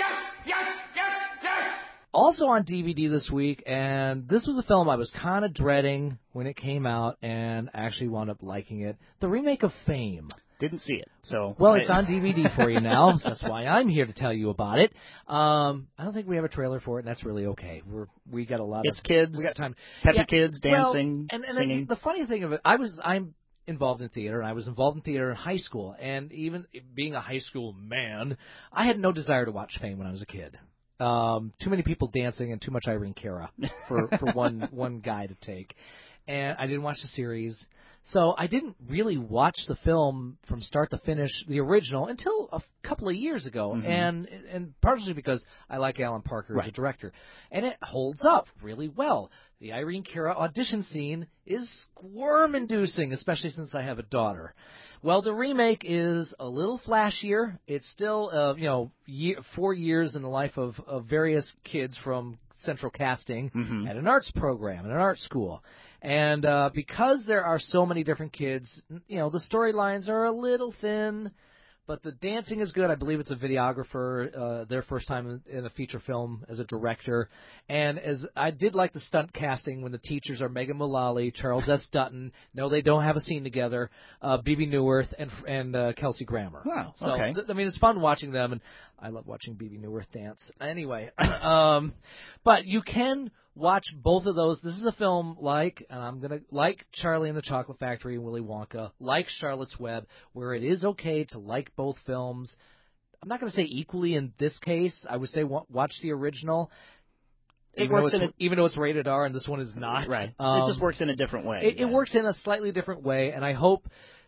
Also on DVD this week, and this was a film I was kind of dreading when it came out, and actually wound up liking it. The remake of Fame. Didn't see it, so... Well, it's on DVD for you now, so that's why I'm here to tell you about it. I don't think we have a trailer for it, and that's really okay. We got a lot It's kids. We got time. Peppy kids, dancing, and singing. The funny thing of it, I'm involved in theater, and I was involved in theater in high school, and even being a high school man, I had no desire to watch Fame when I was a kid. Too many people dancing and too much Irene Cara for one guy to take. And I didn't watch the series. So I didn't really watch the film from start to finish, the original, until a couple of years ago, and partially because I like Alan Parker as a director. And it holds up really well. The Irene Cara audition scene is squirm-inducing, especially since I have a daughter. Well, the remake is a little flashier. It's still, 4 years in the life of various kids from Central Casting at an arts program, at an art school. And because there are so many different kids, the storylines are a little thin, but the dancing is good. I believe it's a videographer, their first time in a feature film as a director. And as I did like the stunt casting when the teachers are Megan Mullally, Charles S. Dutton. No, they don't have a scene together. Bebe Neuwirth and Kelsey Grammer. Wow. So, okay. It's fun watching them, and I love watching Bebe Neuwirth dance. Anyway, but you can watch both of those. This is a film like Charlie and the Chocolate Factory and Willy Wonka, like Charlotte's Web, where it is okay to like both films. I'm not going to say equally in this case. I would say watch the original. Even though it's rated R and this one is not. Right. It just works in a different way. It works in a slightly different way, and I hope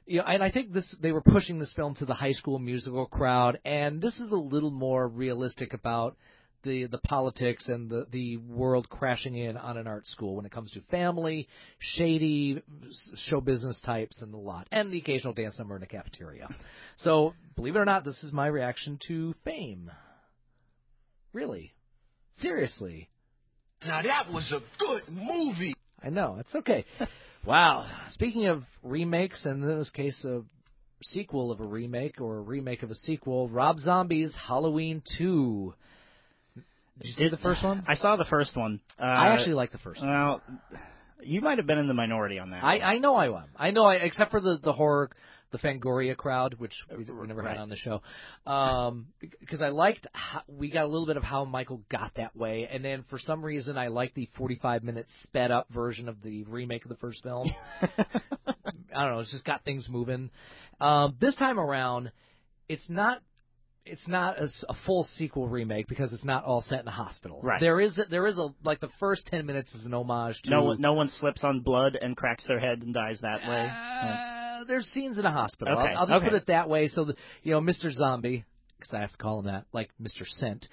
And I think they were pushing this film to the High School Musical crowd, and this is a little more realistic about the politics and the world crashing in on an art school when it comes to family, shady show business types, and the lot, and the occasional dance number in a cafeteria. So, believe it or not, this is my reaction to Fame. Really. Seriously. Now that was a good movie. I know, it's okay. Wow. Speaking of remakes, and in this case a sequel of a remake or a remake of a sequel, Rob Zombie's Halloween 2. Did you see the first one? I saw the first one. I actually like the first one. Well, you might have been in the minority on that. I know I am. I know, except for the horror, the Fangoria crowd, which we never had on the show. Because I liked we got a little bit of how Michael got that way, and then for some reason I liked the 45-minute sped-up version of the remake of the first film. I don't know, it's just got things moving. This time around, it's not a full sequel remake because it's not all set in a hospital. Right. There is a like the first 10 minutes is an homage to no one slips on blood and cracks their head and dies that way. There's scenes in a hospital. Okay. I'll just put it that way. So Mr. Zombie, because I have to call him that, like Mr. Scent.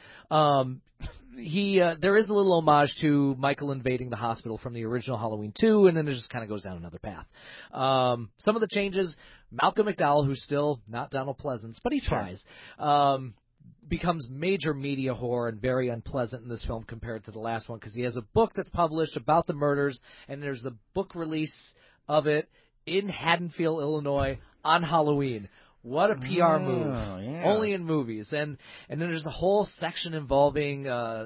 There is a little homage to Michael invading the hospital from the original Halloween 2, and then it just kind of goes down another path. Some of the changes, Malcolm McDowell, who's still not Donald Pleasance, but he tries, becomes major media whore and very unpleasant in this film compared to the last one, because he has a book that's published about the murders, and there's a book release of it in Haddonfield, Illinois, on Halloween. What a PR move. Yeah. Only in movies. And then there's a whole section involving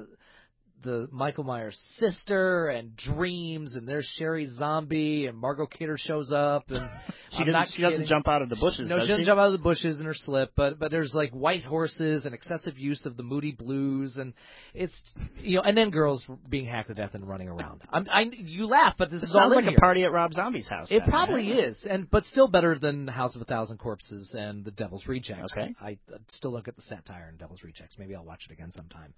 the Michael Myers' sister and dreams, and there's Sherry Zombie, and Margot Kidder shows up, and she doesn't jump out of the bushes. No, she doesn't jump out of the bushes in her slip, but there's like white horses and excessive use of the Moody Blues, and it's and then girls being hacked to death and running around. You laugh, but this is all sounds in like here. A party at Rob Zombie's house. It probably is, but still better than House of a Thousand Corpses and The Devil's Rejects. Okay. I still don't get the satire in Devil's Rejects. Maybe I'll watch it again sometime.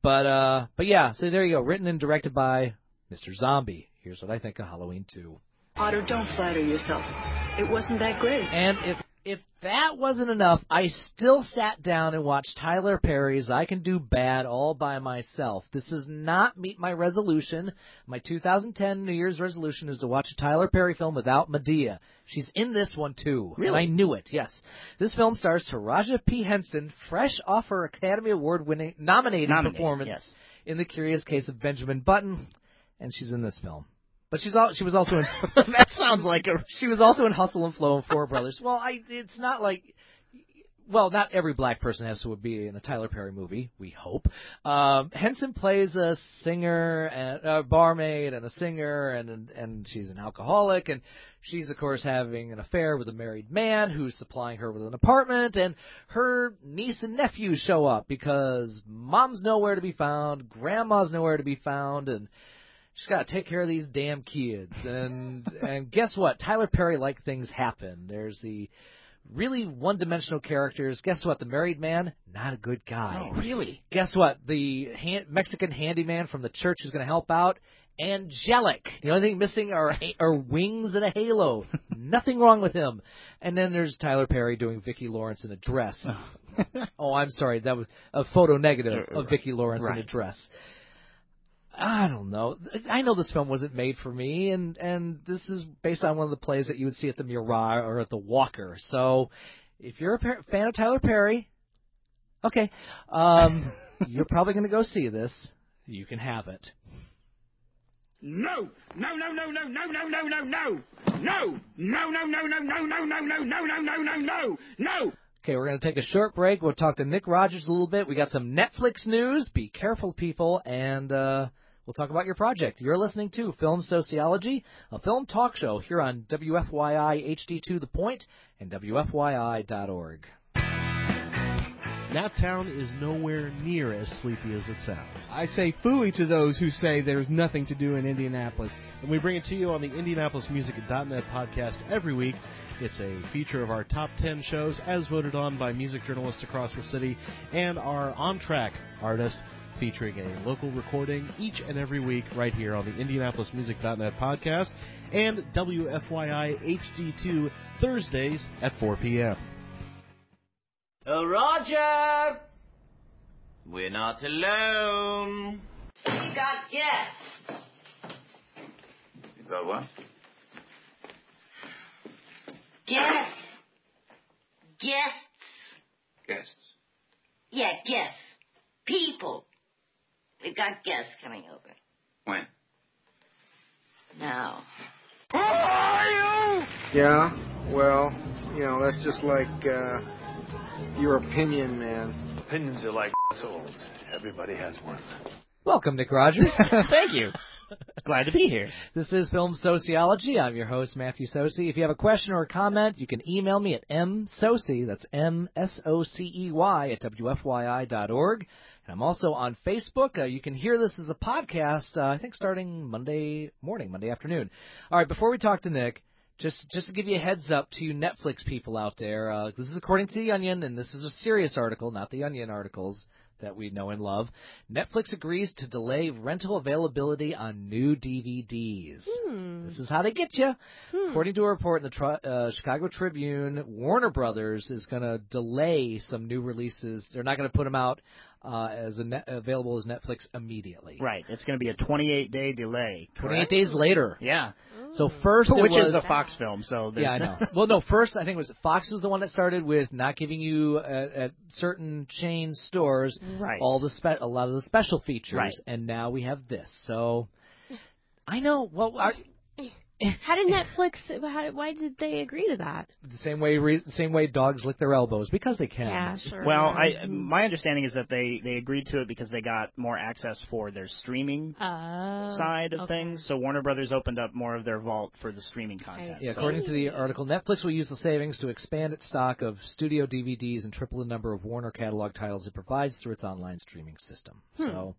But yeah, so there you go. Written and directed by Mr. Zombie. Here's what I think of Halloween 2. Otto, don't flatter yourself. It wasn't that great. And if that wasn't enough, I still sat down and watched Tyler Perry's I Can Do Bad all by myself. This does not meet my resolution. My 2010 New Year's resolution is to watch a Tyler Perry film without Medea. She's in this one, too. Really? And I knew it, yes. This film stars Taraji P. Henson, fresh off her Academy Award-winning nominated performance in The Curious Case of Benjamin Button, and she's in this film. But she was also in. That sounds like a. She was also in Hustle and Flow and Four Brothers. Well, it's not like. Well, not every black person has to be in a Tyler Perry movie. We hope. Henson plays a singer, and a barmaid, and a singer, and she's an alcoholic, and she's of course having an affair with a married man who's supplying her with an apartment, and her niece and nephew show up because mom's nowhere to be found, grandma's nowhere to be found, and she's got to take care of these damn kids. And guess what? Tyler Perry-like things happen. There's the really one-dimensional characters. Guess what? The married man, not a good guy. Oh, really? Guess what? The Mexican handyman from the church who's going to help out, angelic. The only thing missing are wings and a halo. Nothing wrong with him. And then there's Tyler Perry doing Vicki Lawrence in a dress. Oh, I'm sorry. That was a photo negative of Vicki Lawrence in a dress. I don't know. I know this film wasn't made for me, and this is based on one of the plays that you would see at the Mirai or at the Walker. So, if you're a fan of Tyler Perry, okay, you're probably going to go see this. You can have it. No! No, no, no, no, no, no, no, no, no! No! No, no, no, no, no, no, no, no, no, no, no, no, no! No! Okay, we're going to take a short break. We'll talk to Nick Rogers a little bit. We got some Netflix news. Be careful, people, and we'll talk about your project. You're listening to Film Sociology, a film talk show here on WFYI HD2 The Point and WFYI.org. Naptown is nowhere near as sleepy as it sounds. I say phooey to those who say there's nothing to do in Indianapolis. And we bring it to you on the IndianapolisMusic.net podcast every week. It's a feature of our top 10 shows as voted on by music journalists across the city and our on-track artist featuring a local recording each and every week right here on the IndianapolisMusic.net podcast and WFYI HD2 Thursdays at 4 p.m. Oh, Roger! We're not alone. We got guests. You got what? Guests. Guests. Guests. Yeah, guests. People. We've got guests coming over. When? Now. Who are you? Yeah, well, that's just like your opinion, man. Opinions are like assholes. Everybody has one. Welcome, Nick Rogers. Thank you. Glad to be here. This is Film Sociology. I'm your host, Matthew Sosi. If you have a question or a comment, you can email me at msocey, that's M-S-O-C-E-Y, at WFYI.org. And I'm also on Facebook. You can hear this as a podcast, I think, starting Monday afternoon. All right, before we talk to Nick, just to give you a heads up to you Netflix people out there, this is according to The Onion, and this is a serious article, not the Onion articles that we know and love. Netflix agrees to delay rental availability on new DVDs. This is how they get you. According to a report in the Chicago Tribune, Warner Brothers is going to delay some new releases. They're not going to put them out as available as Netflix immediately. Right. It's going to be a 28-day delay. 28 days later. Yeah. So first which is a Fox film, so there's... Yeah, I know. Well, no, first I think it was Fox was the one that started with not giving you at certain chain stores right. a lot of the special features, right. And now we have this. So I know. Well, how did Netflix? Why did they agree to that? The same way dogs lick their elbows, because they can. Yeah, sure. Well, my understanding is that they agreed to it because they got more access for their streaming side of things. So Warner Brothers opened up more of their vault for the streaming content. Yeah, according to the article, Netflix will use the savings to expand its stock of studio DVDs and triple the number of Warner catalog titles it provides through its online streaming system. So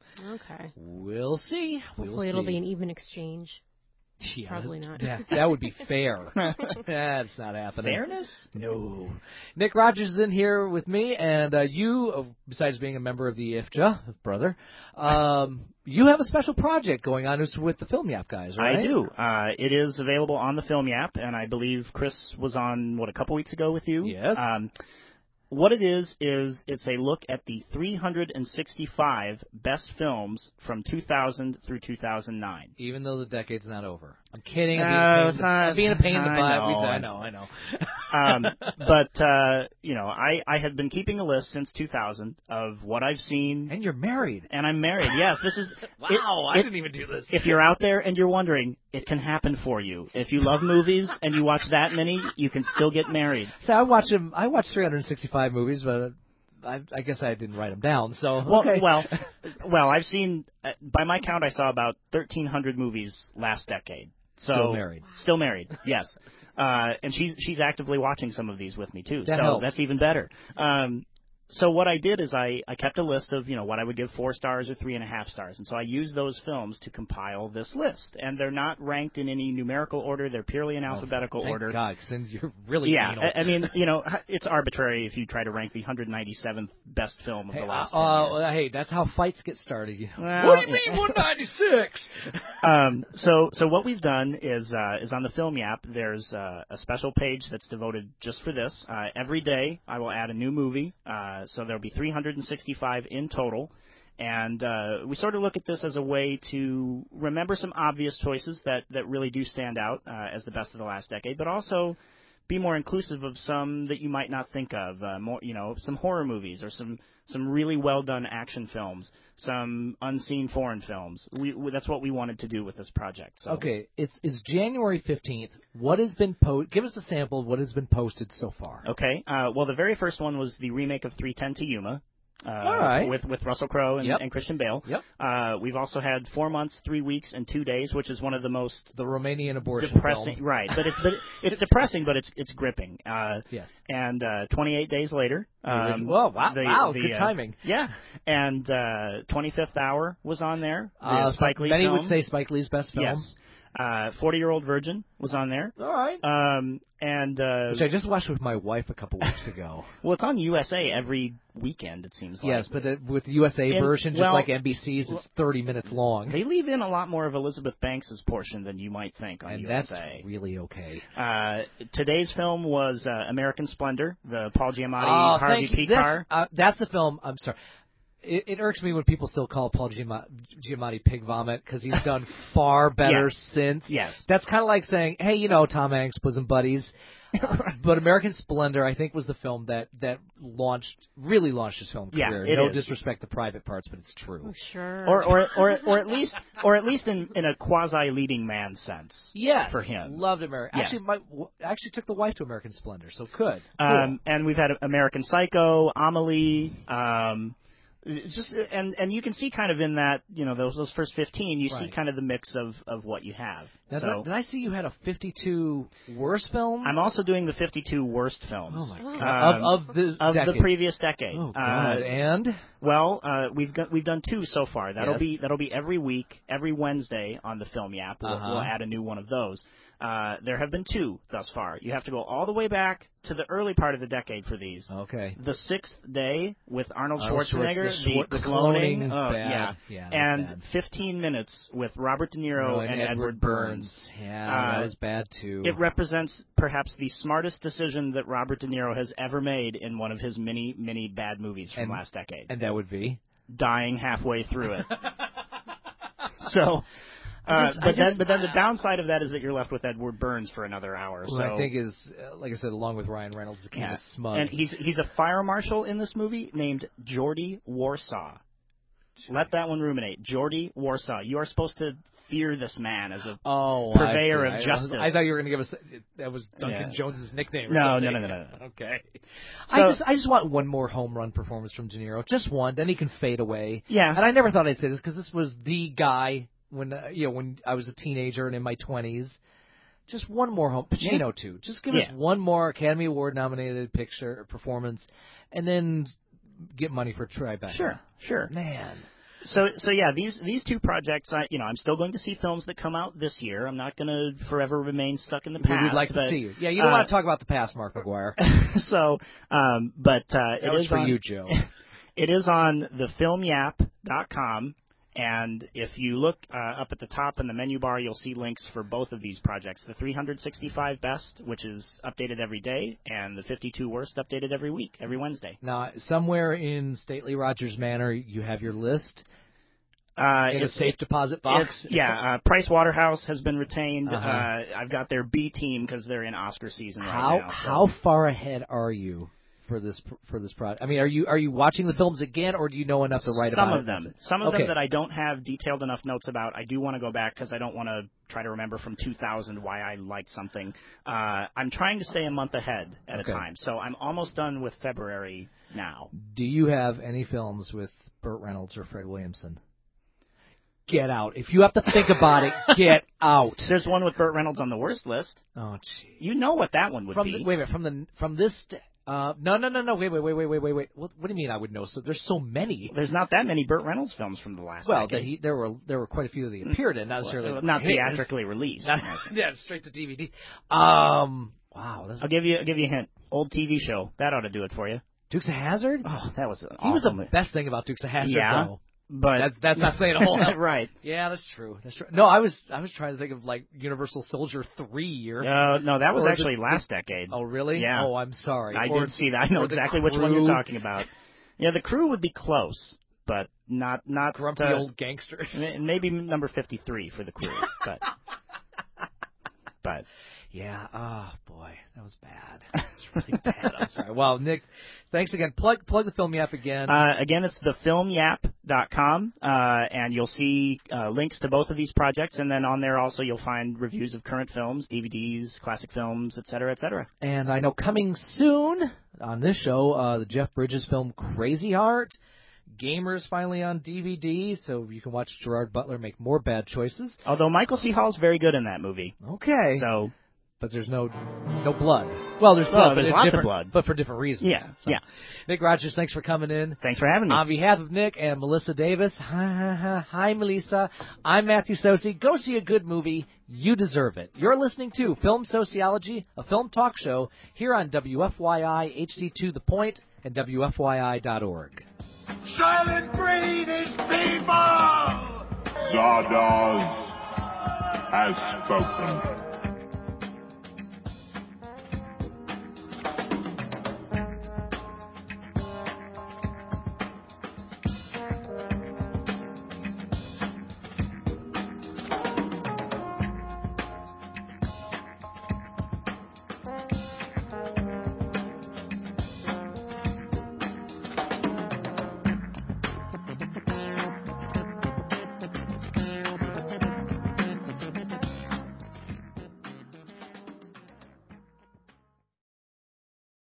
we'll see. Hopefully it'll be an even exchange. Yeah, probably not. That would be fair. That's not happening. Fairness? No. Nick Rogers is in here with me, and you, besides being a member of the IFJA, brother, you have a special project going on with the Film Yap guys, right? I do. It is available on the Film Yap, and I believe Chris was on, a couple weeks ago with you? Yes. What it is it's a look at the 365 best films from 2000 through 2009. Even though the decade's not over. I'm kidding. I'm being a pain in the butt. I know. But, I have been keeping a list since 2000 of what I've seen. And you're married. And I'm married, yes. This is wow, I didn't even do this. If you're out there and you're wondering, it can happen for you. If you love movies and you watch that many, you can still get married. So I watched 365 movies, but I guess I didn't write them down. So okay. Well, I've seen, by my count, I saw about 1,300 movies last decade. So Still married, yes. And she's actively watching some of these with me too. That helps. That's even better. So what I did is I kept a list of, what I would give 4 stars or 3.5 stars. And so I used those films to compile this list. And they're not ranked in any numerical order. They're purely in alphabetical order. Thank God, because then you're really anal. I mean, it's arbitrary if you try to rank the 197th best film of the last 10 years. Hey, that's how fights get started. Well, what do you mean 196? So what we've done is on the Film Yap, there's a special page that's devoted just for this. Every day I will add a new movie. So there'll be 365 in total. And we sort of look at this as a way to remember some obvious choices that really do stand out as the best of the last decade, but also be more inclusive of some that you might not think of, some horror movies or some really well-done action films, some unseen foreign films. That's what we wanted to do with this project. So. Okay, it's January 15th. What has been give us a sample of what has been posted so far. Okay, well, the very first one was the remake of 3:10 to Yuma. All right. With Russell Crowe and Christian Bale. Yep. We've also had 4 months, 3 weeks, and 2 days, which is one of the most the Romanian abortion depressing. Film. Right, but it's depressing, but it's gripping. Yes. And 28 days later. Wow, good timing. Yeah, and 25th Hour was on there. Spike Lee. Many would say Spike Lee's best film. Yes. 40-Year-Old Virgin was on there. All right. Which I just watched with my wife a couple weeks ago. Well, it's on USA every weekend, it seems like. Yes, but with the USA version, just like NBC's, it's 30 minutes long. They leave in a lot more of Elizabeth Banks' portion than you might think on USA. That's really okay. Today's film was American Splendor, the Paul Giamatti, Harvey Pekar. That's the film. I'm sorry. It irks me when people still call Paul Giamatti pig vomit because he's done far better since. Yes. That's kind of like saying, hey, Tom Hanks, bosom buddies. But American Splendor, I think, was the film that really launched his film career. No disrespect to Private Parts, but it's true. Oh, sure. Or at least in a quasi leading man sense. Yes. For him. Loved American. Actually took the wife to American Splendor, so could. Cool. And we've had American Psycho, Amelie. And you can see kind of in that, those first 15, you see kind of the mix of what you have. Now, did I see you had a 52 worst films? I'm also doing the 52 worst films. Oh my God! Of the previous decade. Oh God! And we've done 2 so far. That'll be every week, every Wednesday on the Film Yap. We'll add a new one of those. There have been 2 thus far. You have to go all the way back to the early part of the decade for these. Okay. The Sixth Day with Arnold Schwarzenegger, the cloning, and bad. 15 minutes with Robert De Niro and Edward Burns. Yeah, that was bad too. It represents perhaps the smartest decision that Robert De Niro has ever made in one of his many, many bad movies from last decade. And that would be? Dying halfway through it. So... But then the downside of that is that you're left with Edward Burns for another hour. Well, I think is, like I said, along with Ryan Reynolds, is kind of smug. And he's a fire marshal in this movie named Geordie Warsaw. Let that one ruminate. Geordie Warsaw. You are supposed to fear this man as a purveyor of justice. I thought you were going to give us that was Duncan Jones's nickname. No. Okay. So, I just want one more home run performance from De Niro, just one. Then he can fade away. Yeah. And I never thought I'd say this because this was the guy. When I was a teenager and in my 20s, just one more home. Pacino too. Just give us one more Academy Award nominated picture performance, and then get money for Tribeca. Sure. Man. So yeah, these 2 projects. I'm still going to see films that come out this year. I'm not going to forever remain stuck in the past. We'd like to see you. Yeah, you don't want to talk about the past, Mark McGuire. But that it was is for on, you, Joe. It is on thefilmyap.com. And if you look up at the top in the menu bar, you'll see links for both of these projects. The 365 Best, which is updated every day, and the 52 Worst, updated every week, every Wednesday. Now, somewhere in Stately Rogers Manor, you have your list in a safe deposit box? Price Waterhouse has been retained. I've got their B team because they're in Oscar season right now. So. How far ahead are you? For this project, I mean, are you watching the films again, or do you know enough to write about it? Some of them that I don't have detailed enough notes about. I do want to go back because I don't want to try to remember from 2000 why I liked something. I'm trying to stay a month ahead at a time, so I'm almost done with February now. Do you have any films with Burt Reynolds or Fred Williamson? Get out. If you have to think about it, get out. There's one with Burt Reynolds on the worst list. Oh, gee. You know what that one would be. Wait a minute. From this... No. Wait. What do you mean I would know? So there's so many. There's not that many Burt Reynolds films from the last decade. There were quite a few that he appeared in, not necessarily not theatrically released. Straight to DVD. Wow. I'll give you a hint. Old TV show. That ought to do it for you. Dukes of Hazzard? Oh, that was He was the best thing about Dukes of Hazzard, though. But that's not saying a whole lot. Right. Yeah, that's true. No, I was trying to think of like Universal Soldier 3 year. No, that was actually last decade. Oh, really? Yeah. Oh, I'm sorry. I did see that. I know exactly which one you're talking about. Yeah, The Crew would be close, but not grumpy old gangsters. Maybe number 53 for The Crew, but yeah. Oh boy, that was bad. It's really bad. I'm sorry. Well, Nick, thanks again. Plug the Film Yap again. Again, it's thefilmyap.com, and you'll see links to both of these projects, and then on there also you'll find reviews of current films, DVDs, classic films, etc., etc. And I know coming soon on this show, the Jeff Bridges film Crazy Heart. Gamer's finally on DVD, so you can watch Gerard Butler make more bad choices. Although Michael C. Hall's very good in that movie. Okay. So but there's no blood. Well, there's blood, but there's it's lots of different, blood, but for different reasons. Yeah, So, yeah. Nick Rogers, thanks for coming in. Thanks for having me. On behalf of Nick and Melissa Davis, hi, Melissa. I'm Matthew Sosi. Go see a good movie. You deserve it. You're listening to Film Sociology, a film talk show here on WFYI HD2 The Point and WFYI.org. Silent British people! Zardoz has spoken.